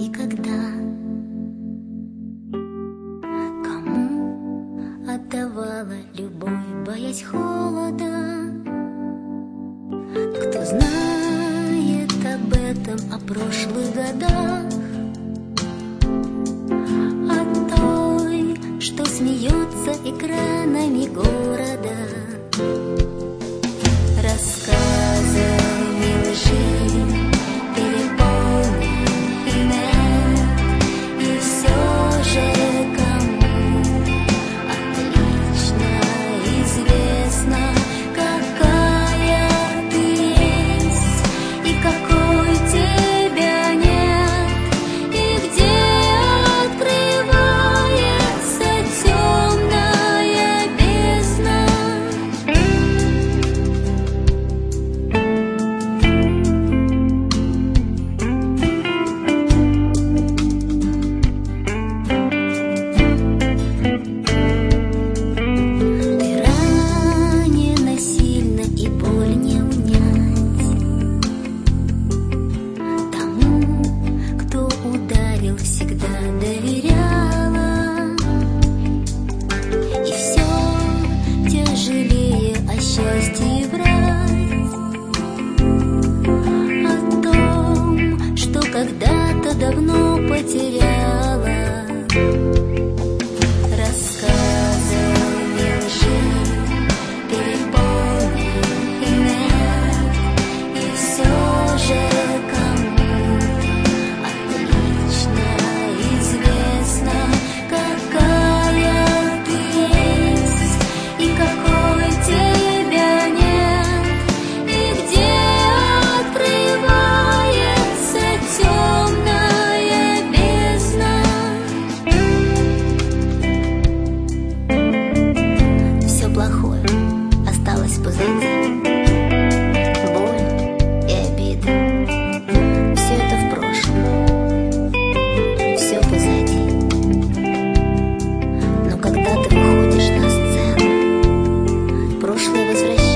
никогда. Кому отдавала любовь, боясь холода? Кто знает об этом, о прошлых годах? О той, что смеется экранами города, рассказами лжи переполнен интернет. И все же кому отлично известно, какая ты есть и какой тебя нет, и где открывается темная бездна. Ты ранена сильно, и боль не унять. Тому, кто ударил, всегда доверяла. И все тяжелее о счастье врать, о том, что когда-то давно потеряла. Рассказами лжи переполнен интернет. И все же кому отлично известно, какая ты есть и какой тебя нет, и где открывается темная бездна. Все плохое осталось позади. Боль и обида — все это в прошлом, все позади. Но когда ты выходишь на сцену, прошлое возвращается.